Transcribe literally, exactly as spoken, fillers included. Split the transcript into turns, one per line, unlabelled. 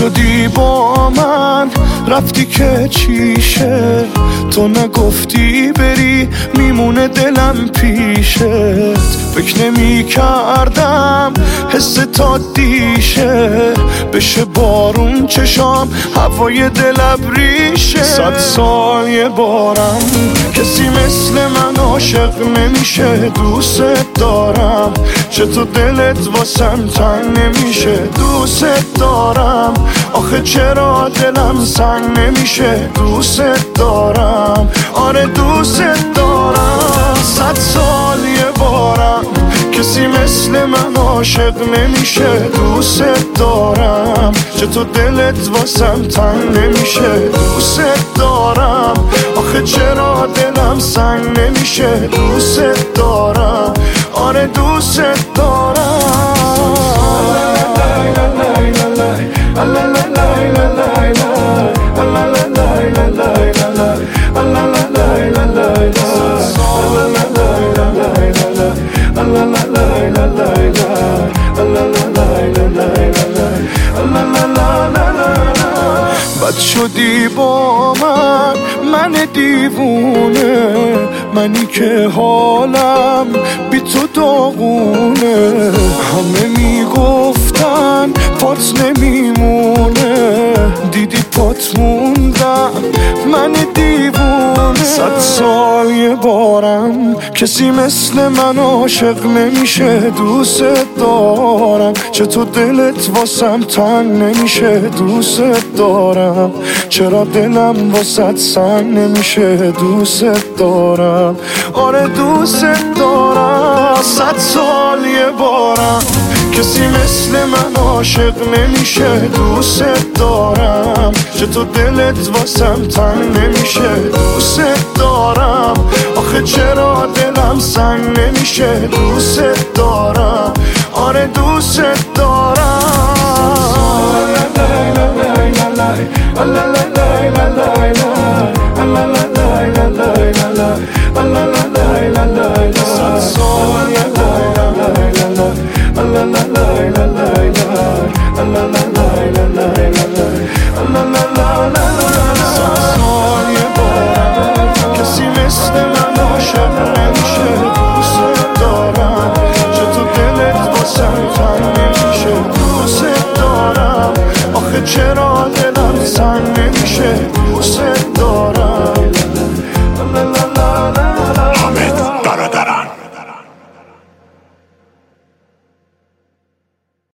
شدی با من رفتی که چیشه، تو نگفتی بری میمونه دلم پیشت. فکر نمی کردم حس تا دیشه بشه بارون چشام هوای دل ابریشه. صد سال یه بارم کسی مثل من عاشق نمیشه. دوست دارم چطور دلت واسم تنگ نمیشه. دوست دارم آخه چرا دلم سنگ نمیشه. دوست دارم آره دوست دارم. صد سال یه بارم کسی مثل من عاشق نمیشه. دوست دارم چطور دلت واسم تنگ نمیشه. دوست دارم آخه چرا دلم سنگ نمیشه. دوست دارم آره دوست دارم. بد شدی با من من دیوونه، منی که حالم بی تو داغونه. همه میگفتن پات نمیمونه، دیدی پات موندم من دیوونه. صد سال یه بارم کسی مثل من عاشق نمیشه. دوست دارم چطور دلت واسم تنگ نمیشه. دوست دارم چرا دلم واسط سنگ نمیشه. دوست دارم آره دوست دارم. صد سال یه بارم کسی مثل من عاشق نمیشه. دوست دارم چطور دلت واسم تنگ نمیشه. دوست دارم آخه چرا دلم سنگ نمیشه. دوست دارم آره دوست دارم.